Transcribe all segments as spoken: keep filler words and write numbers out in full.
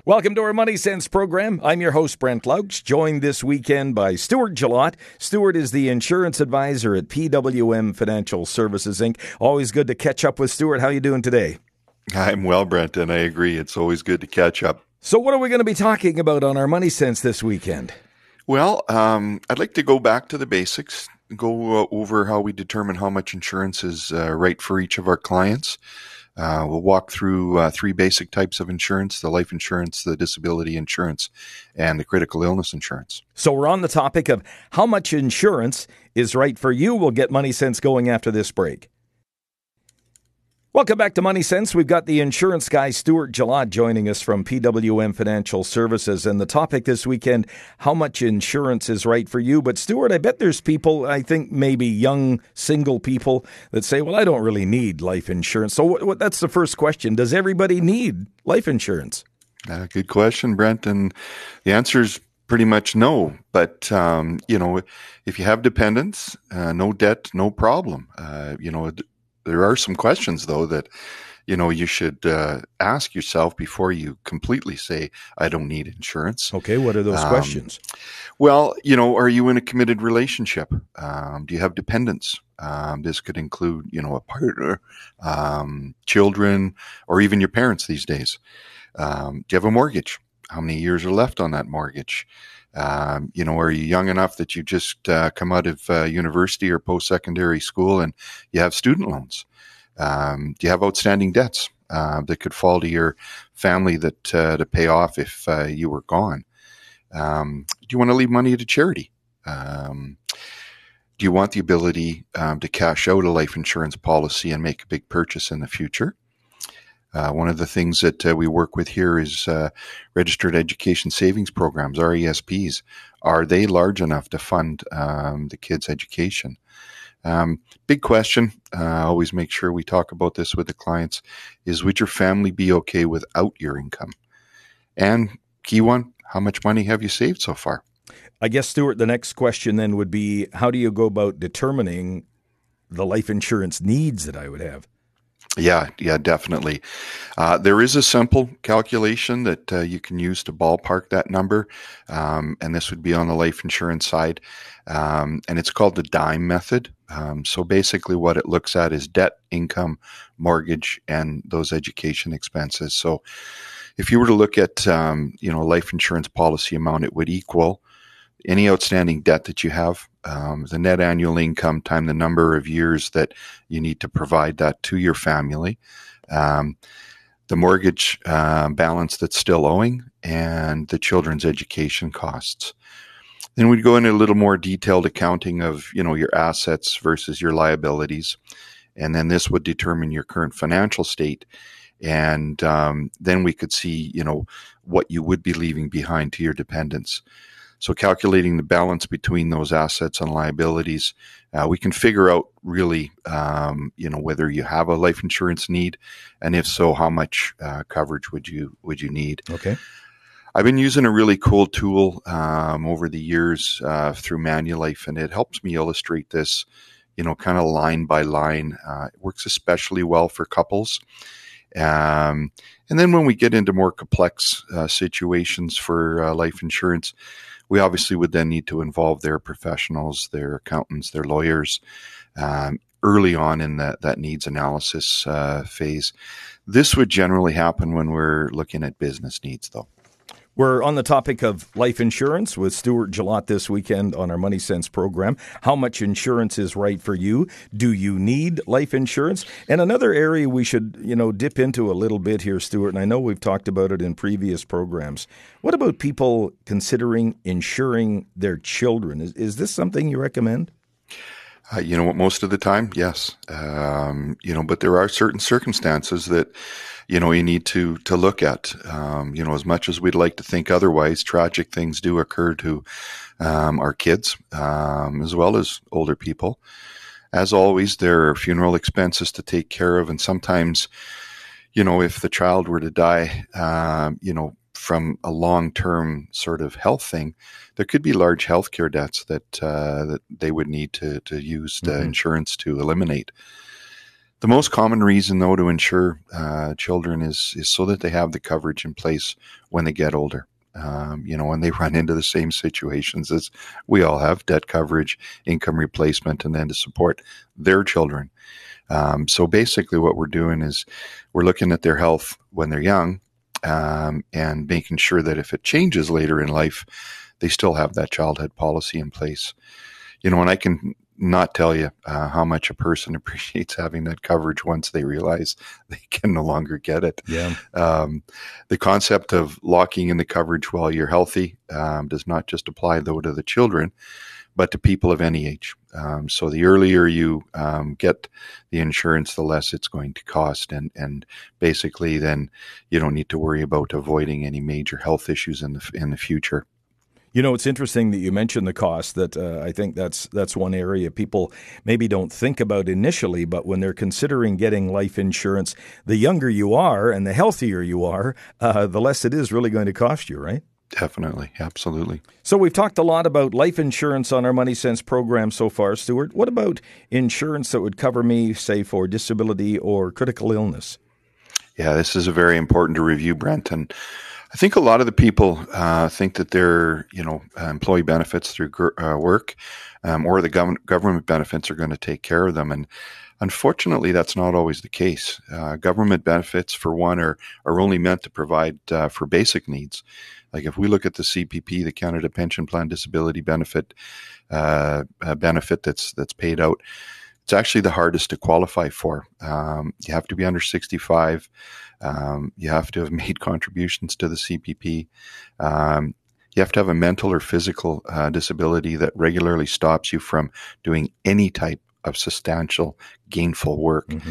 Welcome to our Money Sense program. I'm your host, Brent Louch, joined this weekend by Stuart Gillott. Stuart is the insurance advisor at P W M Financial Services, Incorporated. Always good to catch up with Stuart. How are you doing today? I'm well, Brent, and I agree. It's always good to catch up. So what are we going to be talking about on our Money Sense this weekend? Well, um, I'd like to go back to the basics, go uh, over how we determine how much insurance is uh, right for each of our clients. Uh, we'll walk through uh, three basic types of insurance: the life insurance, the disability insurance, and the critical illness insurance. So we're on the topic of how much insurance is right for you. We'll get Money Sense going after this break. Welcome back to Money Sense. We've got the insurance guy, Stuart Gillott, joining us from P W M Financial Services. And the topic this weekend, how much insurance is right for you. But Stuart, I bet there's people, I think maybe young single people that say, well, I don't really need life insurance. So what, what, that's the first question. Does everybody need life insurance? Uh, good question, Brent. And the answer is pretty much no. But, um, you know, if you have dependents, uh, no debt, no problem. Uh, you know, There are some questions, though, that, you know, you should uh, ask yourself before you completely say, I don't need insurance. Okay, what are those um, questions? Well, you know, are you in a committed relationship? Um, do you have dependents? Um, this could include, you know, a partner, um, children, or even your parents these days. Um, do you have a mortgage? How many years are left on that mortgage? Um, you know, are you young enough that you just uh, come out of uh, university or post-secondary school and you have student loans? Um, do you have outstanding debts uh, that could fall to your family that uh, to pay off if uh, you were gone? Um, do you want to leave money to charity? Um, do you want the ability um, to cash out a life insurance policy and make a big purchase in the future? Uh, one of the things that uh, we work with here is uh, Registered Education Savings Programs, R E S Ps. Are they large enough to fund um, the kids' education? Um, big question. Uh, always make sure we talk about this with the clients is, would your family be okay without your income? And key one, how much money have you saved so far? I guess, Stuart, the next question then would be, how do you go about determining the life insurance needs that I would have? Yeah, yeah, definitely. Uh, there is a simple calculation that uh, you can use to ballpark that number, um, and this would be on the life insurance side, um, and it's called the DIME method. Um, so basically what it looks at is debt, income, mortgage, and those education expenses. So if you were to look at, um, you know, life insurance policy amount, it would equal any outstanding debt that you have, um, the net annual income time the number of years that you need to provide that to your family, um, the mortgage uh, balance that's still owing, and the children's education costs. Then we'd go into a little more detailed accounting of, you know, your assets versus your liabilities, and then this would determine your current financial state. And um, then we could see, you know, what you would be leaving behind to your dependents. So calculating the balance between those assets and liabilities, uh, we can figure out really, um, you know, whether you have a life insurance need, and if so, how much uh, coverage would you would you need? Okay. I've been using a really cool tool um, over the years uh, through Manulife, and it helps me illustrate this, you know, kind of line by line. Uh, it works especially well for couples. Um, and then when we get into more complex uh, situations for uh, life insurance, we obviously would then need to involve their professionals, their accountants, their lawyers, um, early on in that, that needs analysis uh, phase. This would generally happen when we're looking at business needs, though. We're on the topic of life insurance with Stuart Gillott this weekend on our Money Sense program. How much insurance is right for you? Do you need life insurance? And another area we should, you know, dip into a little bit here, Stuart, and I know we've talked about it in previous programs. What about people considering insuring their children? Is, is this something you recommend? Uh, you know what, most of the time, yes. Um, you know, but there are certain circumstances that, you know, you need to, to look at. Um, you know, as much as we'd like to think otherwise, tragic things do occur to um, our kids, um, as well as older people. As always, there are funeral expenses to take care of. And sometimes, you know, if the child were to die, um, you know, from a long-term sort of health thing, there could be large healthcare debts that uh, that they would need to to use the mm-hmm. insurance to eliminate. The most common reason, though, to insure uh, children is is so that they have the coverage in place when they get older. Um, you know, when they run into the same situations as we all have, debt coverage, income replacement, and then to support their children. Um, so basically what we're doing is we're looking at their health when they're young um, and making sure that if it changes later in life, they still have that childhood policy in place. You know, and I can not tell you uh, how much a person appreciates having that coverage once they realize they can no longer get it. Yeah. Um, the concept of locking in the coverage while you're healthy um, does not just apply, though, to the children, but to people of any age. Um, so the earlier you um, get the insurance, the less it's going to cost. And, and basically then you don't need to worry about avoiding any major health issues in the, in the future. You know, it's interesting that you mentioned the cost. That uh, I think that's that's one area people maybe don't think about initially, but when they're considering getting life insurance, the younger you are and the healthier you are, uh, the less it is really going to cost you, right? Definitely. Absolutely. So we've talked a lot about life insurance on our Money Sense program so far, Stuart. What about insurance that would cover me, say, for disability or critical illness? Yeah, this is a very important to review, Brent. And I think a lot of the people uh, think that their, you know, uh, employee benefits through uh, work um, or the gov- government benefits are going to take care of them. And unfortunately, that's not always the case. Uh, government benefits, for one, are, are only meant to provide uh, for basic needs. Like if we look at the C P P, the Canada Pension Plan Disability Benefit uh, uh, benefit that's that's paid out, it's actually the hardest to qualify for. Um, you have to be under sixty-five. Um, you have to have made contributions to the C P P. Um, you have to have a mental or physical uh, disability that regularly stops you from doing any type of substantial, gainful work. Mm-hmm.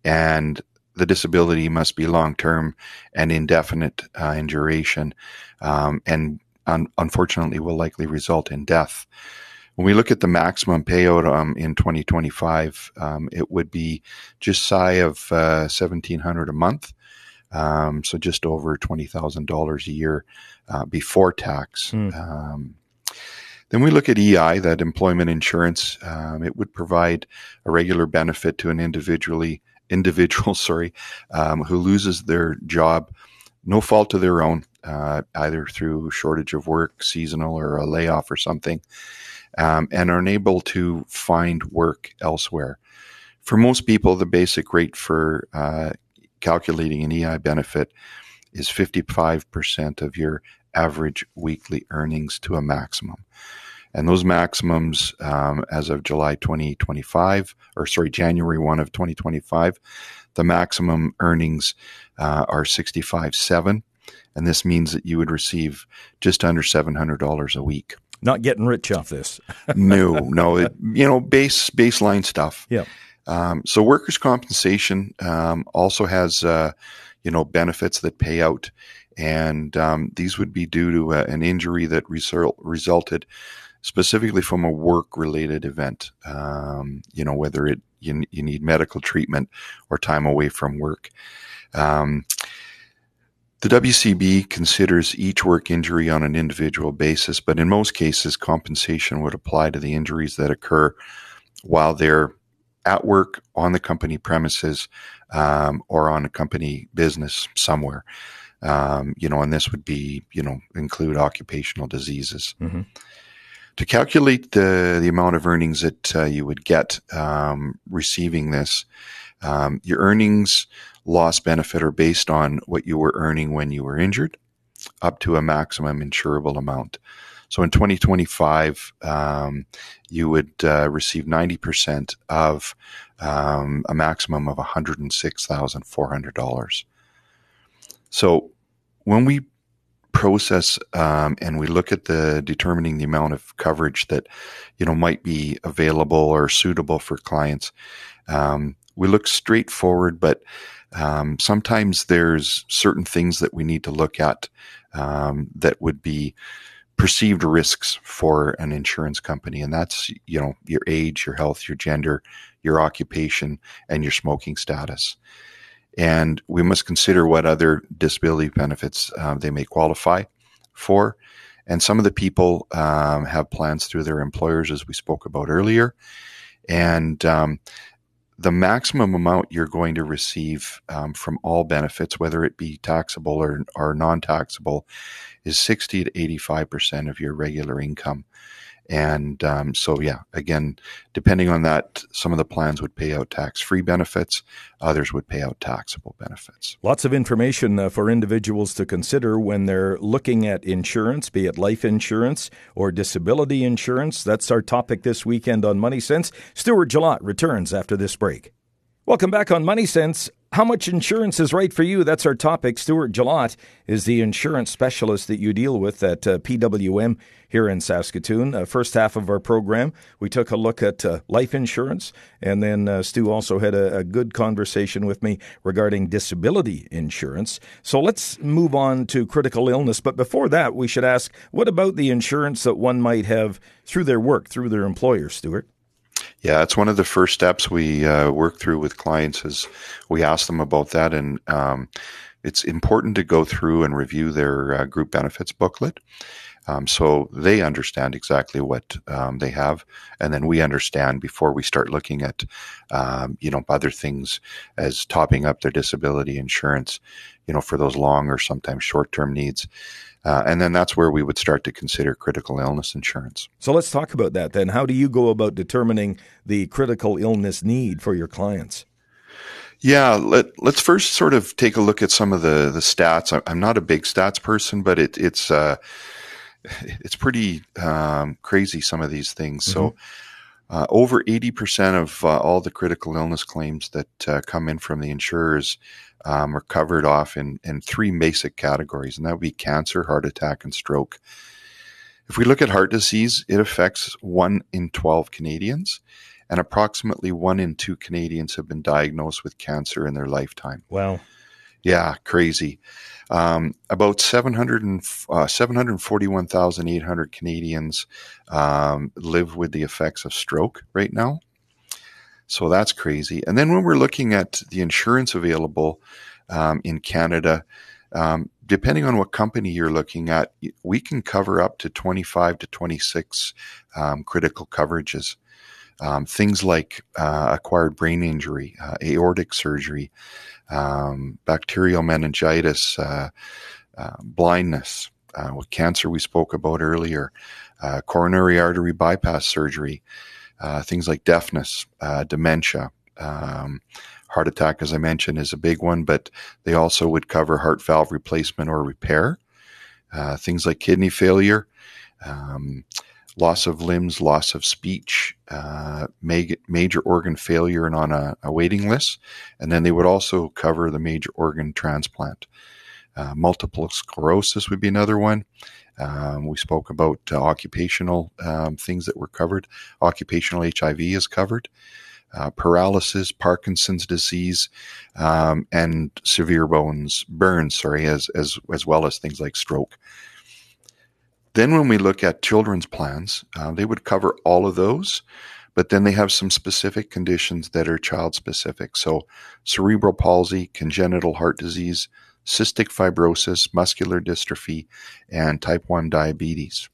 And the disability must be long-term and indefinite uh, in duration, um, and un- unfortunately will likely result in death. When we look at the maximum payout um, in twenty twenty-five, um, it would be just shy of uh, seventeen hundred dollars a month, um, so just over twenty thousand dollars a year uh, before tax. Mm. Um, then we look at E I, that employment insurance. Um, it would provide a regular benefit to an individually individual, sorry, um, who loses their job, no fault of their own, uh, either through shortage of work, seasonal, or a layoff or something. Um, and are unable to find work elsewhere. For most people, the basic rate for uh, calculating an E I benefit is fifty-five percent of your average weekly earnings to a maximum. And those maximums, um, as of July twenty twenty-five, or sorry, January first of twenty twenty-five, the maximum earnings uh, are sixty-five point seven, and this means that you would receive just under seven hundred dollars a week. Not getting rich off this. no, no, it, you know, base baseline stuff. Yeah. Um, so workers' compensation um, also has, uh, you know, benefits that pay out, and um, these would be due to a, an injury that result, resulted specifically from a work-related event. Um, you know, whether it you, you need medical treatment or time away from work. Um, The W C B considers each work injury on an individual basis, but in most cases, compensation would apply to the injuries that occur while they're at work, on the company premises, um, or on a company business somewhere. Um, you know, and this would be, you know, include occupational diseases. Mm-hmm. To calculate the, the amount of earnings that uh, you would get um, receiving this, um, your earnings loss benefit are based on what you were earning when you were injured, up to a maximum insurable amount. So in twenty twenty-five, um, you would uh, receive ninety percent of um, a maximum of one hundred six thousand four hundred dollars. So when we process um, and we look at the determining the amount of coverage that, you know, might be available or suitable for clients, um, we look straightforward, but Um, sometimes there's certain things that we need to look at um, that would be perceived risks for an insurance company. And that's, you know, your age, your health, your gender, your occupation, and your smoking status. And we must consider what other disability benefits uh, they may qualify for. And some of the people um, have plans through their employers, as we spoke about earlier. And um, the maximum amount you're going to receive um, from all benefits, whether it be taxable or, or non-taxable, is sixty to eighty-five percent of your regular income. And um, so, yeah, again, depending on that, some of the plans would pay out tax-free benefits. Others would pay out taxable benefits. Lots of information uh, for individuals to consider when they're looking at insurance, be it life insurance or disability insurance. That's our topic this weekend on Money Sense. Stuart Gillott returns after this break. Welcome back on Money Sense. How much insurance is right for you? That's our topic. Stuart Gillott is the insurance specialist that you deal with at uh, P W M here in Saskatoon. Uh, first half of our program, we took a look at uh, life insurance, and then uh, Stu also had a, a good conversation with me regarding disability insurance. So let's move on to critical illness. But before that, we should ask, what about the insurance that one might have through their work, through their employer, Stuart? Yeah, it's one of the first steps we uh, work through with clients is we ask them about that. And um, it's important to go through and review their uh, group benefits booklet. Um, so they understand exactly what um, they have. And then we understand before we start looking at, um, you know, other things as topping up their disability insurance, you know, for those long or sometimes short-term needs. Uh, and then that's where we would start to consider critical illness insurance. So let's talk about that then. How do you go about determining the critical illness need for your clients? Yeah, let, let's first sort of take a look at some of the, the stats. I'm not a big stats person, but it, it's uh, it's pretty um, crazy, some of these things. Mm-hmm. So uh, over eighty percent of uh, all the critical illness claims that uh, come in from the insurers Um, are covered off in, in three basic categories, and that would be cancer, heart attack, and stroke. If we look at heart disease, it affects one in twelve Canadians, and approximately one in two Canadians have been diagnosed with cancer in their lifetime. Wow. Yeah, crazy. Um, about seven hundred and, uh, seven hundred forty-one thousand eight hundred Canadians um, live with the effects of stroke right now. So that's crazy. And then when we're looking at the insurance available um, in Canada, um, depending on what company you're looking at, we can cover up to twenty-five to twenty-six um, critical coverages. Um, things like uh, acquired brain injury, uh, aortic surgery, um, bacterial meningitis, uh, uh, blindness, uh, with cancer we spoke about earlier, uh, coronary artery bypass surgery, Uh, things like deafness, uh, dementia, um, heart attack, as I mentioned, is a big one, but they also would cover heart valve replacement or repair, uh, things like kidney failure, um, loss of limbs, loss of speech, uh, major, major organ failure and on a, a waiting list. And then they would also cover the major organ transplant. Uh, multiple sclerosis would be another one. Um, we spoke about uh, occupational um, things that were covered. Occupational H I V is covered. Uh, paralysis, Parkinson's disease, um, and severe bones burns. Sorry, as as as well as things like stroke. Then, when we look at children's plans, uh, they would cover all of those, but then they have some specific conditions that are child specific. So, cerebral palsy, congenital heart disease, cystic fibrosis, muscular dystrophy, and type one diabetes.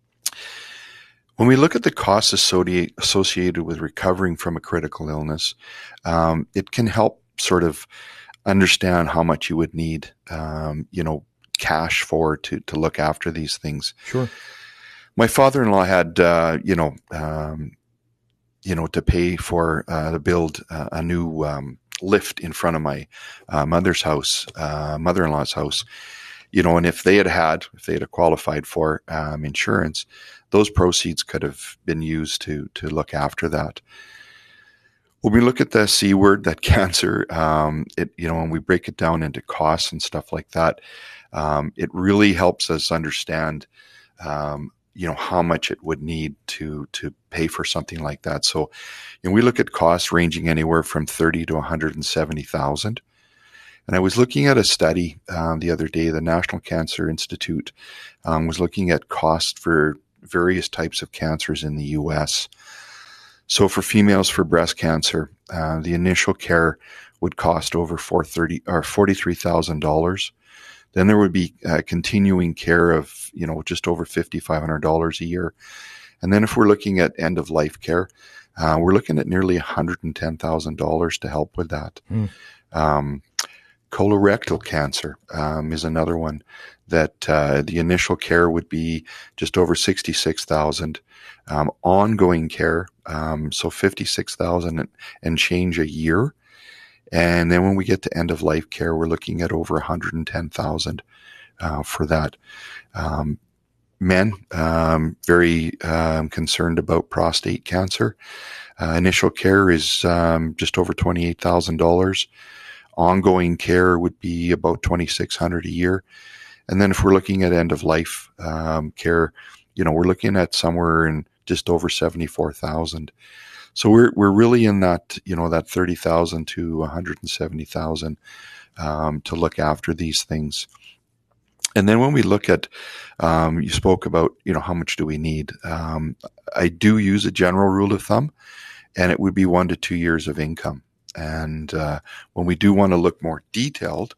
When we look at the costs associated with recovering from a critical illness, um, it can help sort of understand how much you would need, um, you know, cash for to, to look after these things. Sure. My father-in-law had, uh, you know, um, you know, to pay for, uh, to build uh, a new, um, lift in front of my uh, mother's house, uh, mother-in-law's house, you know, and if they had had, if they had qualified for um, insurance, those proceeds could have been used to to look after that. When we look at the C word, that cancer, um, it you know, when we break it down into costs and stuff like that, um, it really helps us understand, um, you know, how much it would need to to pay for something like that. So, you know, we look at costs ranging anywhere from thirty to one hundred seventy thousand. And I was looking at a study um, the other day. The National Cancer Institute um, was looking at cost for various types of cancers in the U S. So, for females for breast cancer, uh, the initial care would cost over four thirty or forty-three thousand dollars. Then there would be uh, continuing care of, you know, just over five thousand five hundred dollars a year. And then if we're looking at end-of-life care, Uh, we're looking at nearly one hundred ten thousand dollars to help with that. Mm. Um, colorectal cancer um, is another one that uh, the initial care would be just over sixty-six thousand dollars. Um, ongoing care, um, so fifty-six thousand dollars and change a year. And then when we get to end of life care, we're looking at over one hundred ten thousand dollars uh, for that. Um, men, um, very um, concerned about prostate cancer. Uh, initial care is um, just over twenty-eight thousand dollars. Ongoing care would be about twenty-six hundred dollars a year. And then if we're looking at end of life um, care, you know, we're looking at somewhere in just over seventy-four thousand. So we're we're really in that, you know, that thirty thousand to one hundred seventy thousand um, to look after these things. And then when we look at, um, you spoke about, you know, how much do we need? Um, I do use a general rule of thumb, and it would be one to two years of income. And uh, when we do want to look more detailed,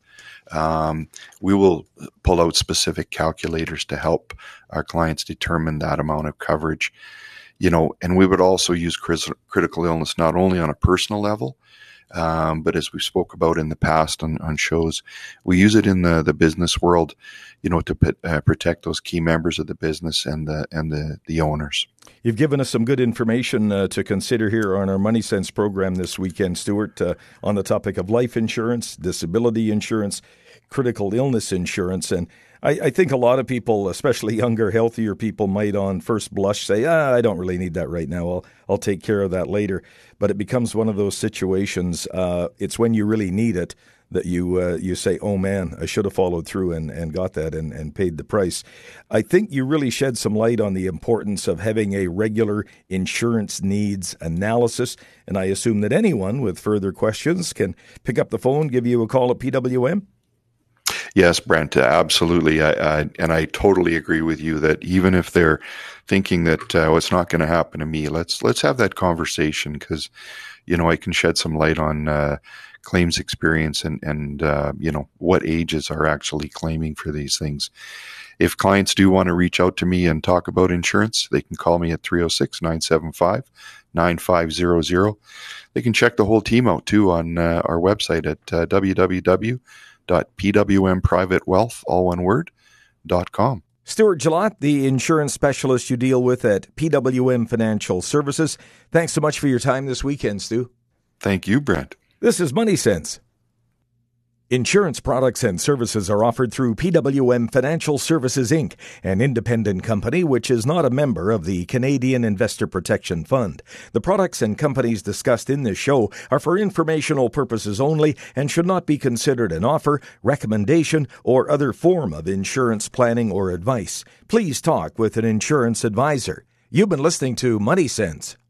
um, we will pull out specific calculators to help our clients determine that amount of coverage. You know, and we would also use crit- critical illness not only on a personal level, um, but as we spoke about in the past on, on shows, we use it in the, the business world, you know, to put, uh, protect those key members of the business and the and the, the owners. You've given us some good information uh, to consider here on our Money Sense program this weekend, Stuart, uh, on the topic of life insurance, disability insurance, critical illness insurance. And I, I think a lot of people, especially younger, healthier people, might on first blush say, ah, I don't really need that right now. I'll, I'll take care of that later. But it becomes one of those situations. Uh, it's when you really need it that you uh, you say, oh, man, I should have followed through and, and got that and, and paid the price. I think you really shed some light on the importance of having a regular insurance needs analysis. And I assume that anyone with further questions can pick up the phone, give you a call at P W M. Yes, Brent, absolutely. I, I, and I totally agree with you that even if they're thinking that uh, well, it's not going to happen to me, let's let's have that conversation because, you know, I can shed some light on uh, claims experience and, and uh, you know, what ages are actually claiming for these things. If clients do want to reach out to me and talk about insurance, they can call me at three oh six, nine seven five, nine five zero zero. They can check the whole team out, too, on uh, our website at uh, w w w dot p w m private wealth, all one word, dot com. Stuart Gillott, the insurance specialist you deal with at P W M Financial Services. Thanks so much for your time this weekend, Stu. Thank you, Brent. This is Money Sense. Insurance products and services are offered through P W M Financial Services, Incorporated, an independent company which is not a member of the Canadian Investor Protection Fund. The products and companies discussed in this show are for informational purposes only and should not be considered an offer, recommendation, or other form of insurance planning or advice. Please talk with an insurance advisor. You've been listening to Money Sense.